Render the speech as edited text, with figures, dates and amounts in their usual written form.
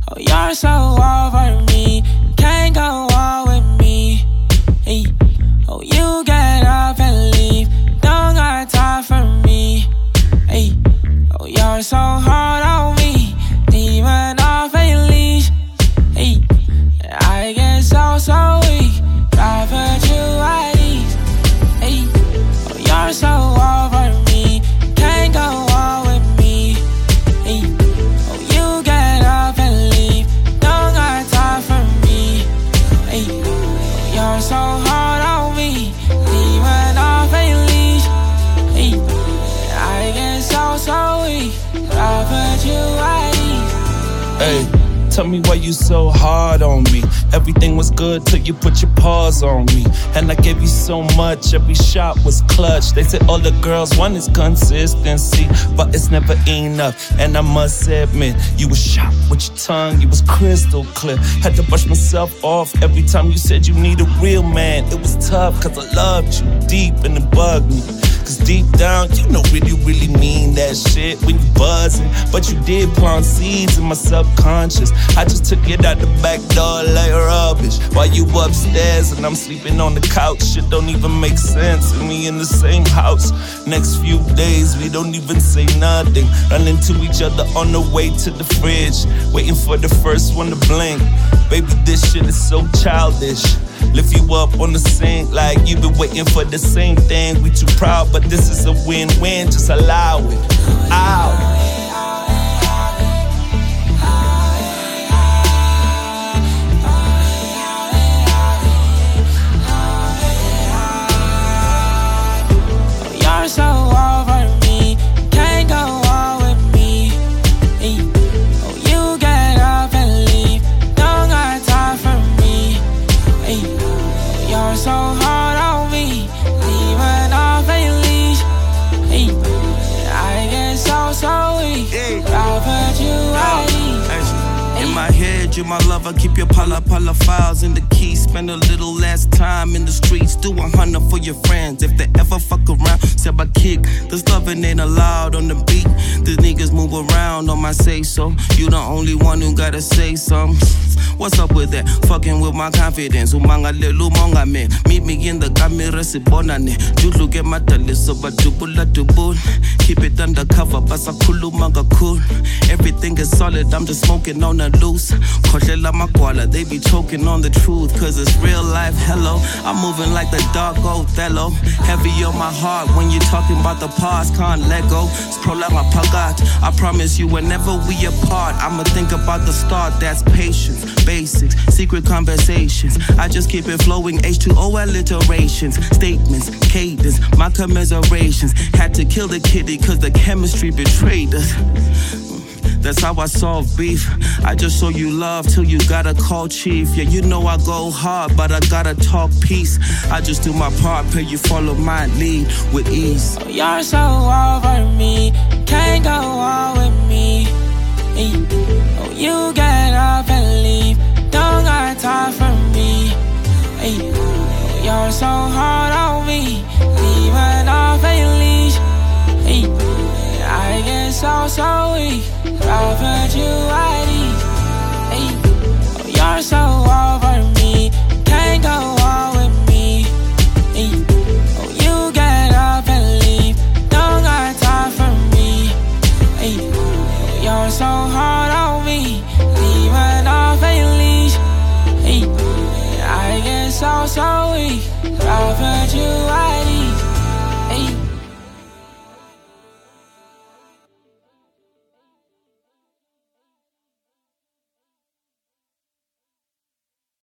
Oh, you're so over me, can't go on with me. Hey. Oh, you get up and leave, don't got time for me. Hey. Oh, you're so hard on me, demon off a leash. Hey. I get so weak, I put you at ease. Hey. Oh, you're so over me, can't go on with me. Hey. Oh, you get up and leave, don't got time for me. Hey. Oh, you're so hard on me, demon off a leash. Hey. I get so weak, I put you at ease. Hey. Tell me why you so hard on me. Everything was good till you put your paws on me. And I gave you so much, every shot was clutch. They said all the girls want is consistency, but it's never enough. And I must admit, you was sharp with your tongue, you was crystal clear. Had to brush myself off every time you said you need a real man. It was tough, cause I loved you deep and it bugged me. Cause deep down, you don't really mean that shit when you buzzing. But you did plant seeds in my subconscious. I just took it out the back door like rubbish. While you upstairs and I'm sleeping on the couch. Shit don't even make sense. And we in the same house. Next few days, we don't even say nothing. Run into each other on the way to the fridge. Waiting for the first one to blink. Baby, this shit is so childish. Lift you up on the sink like you've been waiting for the same thing. We too proud, but this is a win-win. Just allow it. Ow. You're so over me, can't go on with me. Hey. Oh, you get up and leave, don't got time for me. Hey. You're so hard on me, demon off a leash. Hey. I get so weak, I put you at ease. In my head, you're my lover, keep your pala files in the key. Spend a little less time in the streets, do 100 for your friends. If they ever fuck around, say I kick. This loving ain't allowed on the beat. These niggas move around on my say so. You the only one who gotta say something. What's up with that? Fucking with my confidence. Umanga lelu monga me. Meet me in the camera si bonane. Julu get my so but dubula dubul. Keep it undercover, basa kulu manga cool. Everything is solid, I'm just smoking on the loose. Koshela makwala, they be choking on the truth. Cause it's real life, hello. I'm moving like the dark Othello. Heavy on my heart when you're talking about the past, can't let go. It's prolama pagat. I promise you whenever we apart, I'ma think about the start, that's patience. Basics, secret conversations. I just keep it flowing, H2O alliterations. Statements, cadence, my commiserations. Had to kill the kitty cause the chemistry betrayed us. That's how I solve beef. I just show you love till you gotta call chief. Yeah, you know I go hard, but I gotta talk peace. I just do my part, pray you follow my lead with ease. Oh, you're so over me, can't go on with me. Hey. Oh, you get up and leave, don't got time for me. Hey. Oh, you're so hard on me, demon off a leash. Hey. I get so weak, I put you at ease. Hey. Oh, you're so over me, can't go on with me. Hey. Oh, you get up and leave, don't got time for me. Hey. Oh, you're so hard on me, demon off a leash. Hey. I get so weak, I put you at ease.